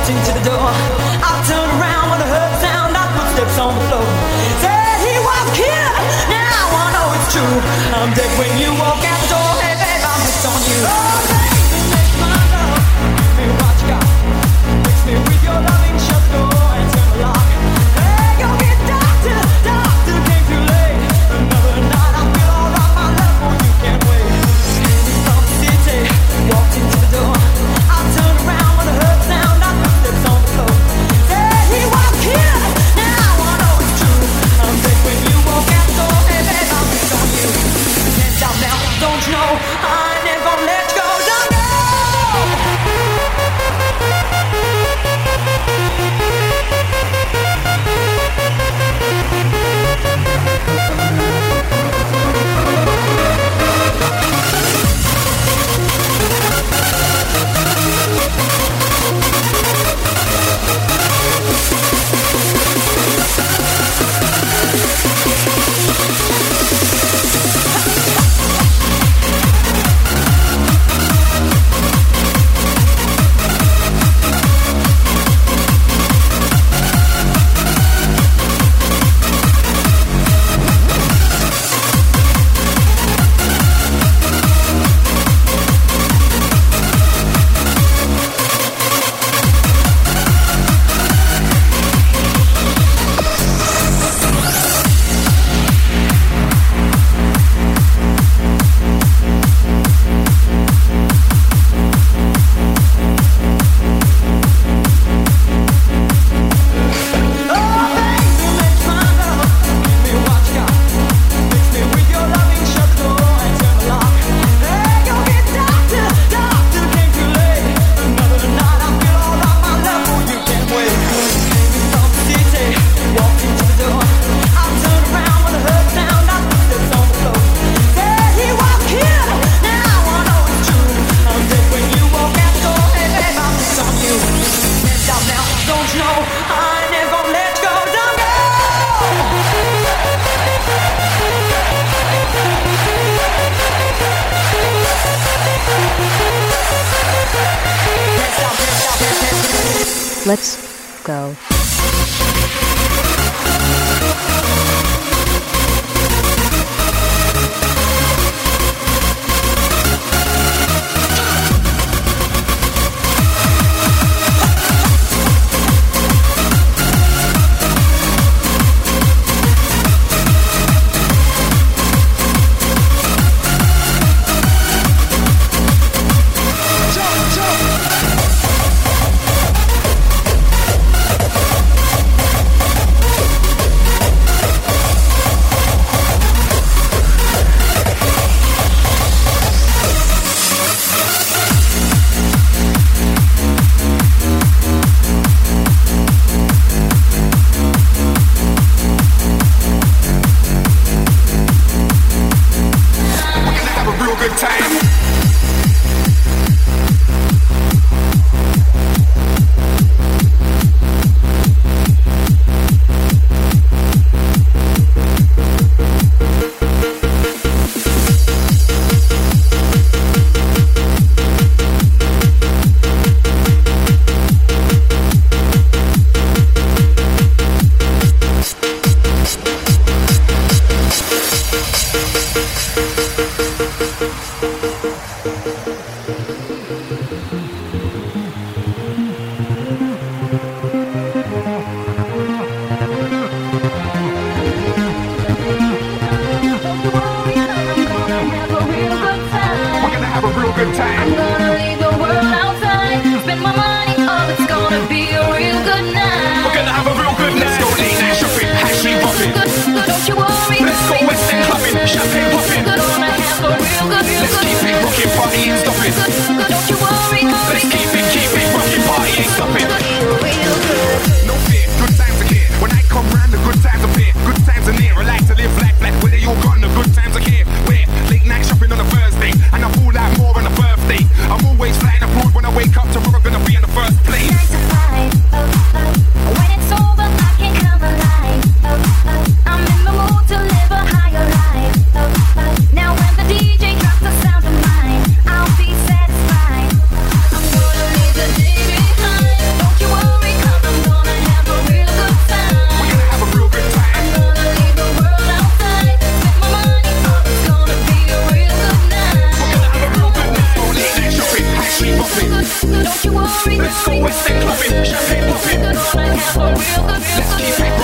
walked into the door. I turned around when I heard the sound of footsteps on the floor. Said he was killed, now I know it's true. I'm dead when you walk out the door. Hey babe, I'm hooked on you. Oh baby, make my love. Give me what you got. Mix me with your loving, shut the door and turn the lock. Hey, go get doctor, doctor came too late. Another night I feel alright, my love for you can't wait. From the city, walked into the door. I turned around when I heard the sound of footsteps on the floor. Said he was killed, now I know it's true. I'm dead when you walk out the door. Hey babe, I'm hooked on you. Can't stop now, don't you know? I ain't never gonna let you go. Don't go. Let's go. gonna have a real good